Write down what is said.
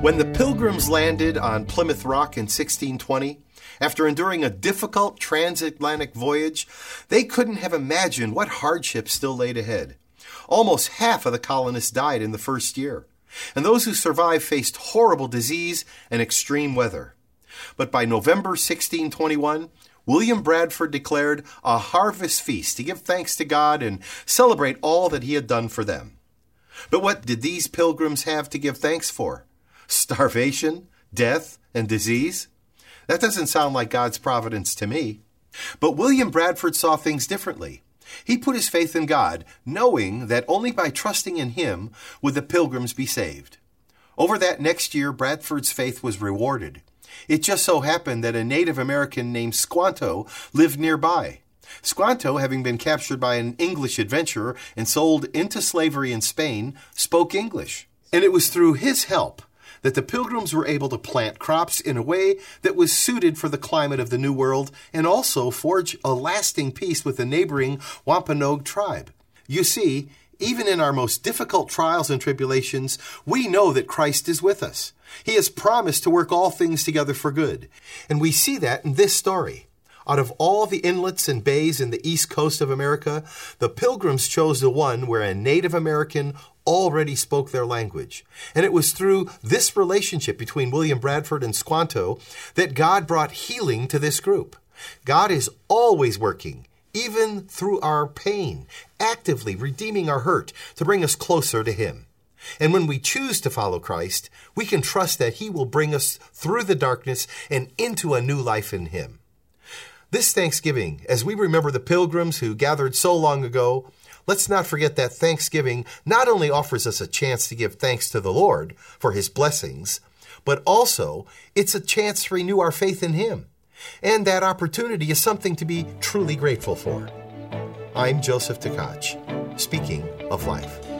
When the Pilgrims landed on Plymouth Rock in 1620, after enduring a difficult transatlantic voyage, they couldn't have imagined what hardships still laid ahead. Almost half of the colonists died in the first year, and those who survived faced horrible disease and extreme weather. But by November 1621, William Bradford declared a harvest feast to give thanks to God and celebrate all that he had done for them. But what did these pilgrims have to give thanks for? Starvation, death, and disease? That doesn't sound like God's providence to me. But William Bradford saw things differently. He put his faith in God, knowing that only by trusting in Him would the pilgrims be saved. Over that next year, Bradford's faith was rewarded. It just so happened that a Native American named Squanto lived nearby. Squanto, having been captured by an English adventurer and sold into slavery in Spain, spoke English. And it was through his help that the pilgrims were able to plant crops in a way that was suited for the climate of the New World and also forge a lasting peace with the neighboring Wampanoag tribe. You see, even in our most difficult trials and tribulations, we know that Christ is with us. He has promised to work all things together for good. And we see that in this story. Out of all the inlets and bays in the east coast of America, the Pilgrims chose the one where a Native American already spoke their language. And it was through this relationship between William Bradford and Squanto that God brought healing to this group. God is always working, even through our pain, actively redeeming our hurt to bring us closer to Him. And when we choose to follow Christ, we can trust that He will bring us through the darkness and into a new life in Him. This Thanksgiving, as we remember the pilgrims who gathered so long ago, let's not forget that Thanksgiving not only offers us a chance to give thanks to the Lord for His blessings, but also it's a chance to renew our faith in Him. And that opportunity is something to be truly grateful for. I'm Joseph Tkach, speaking of life.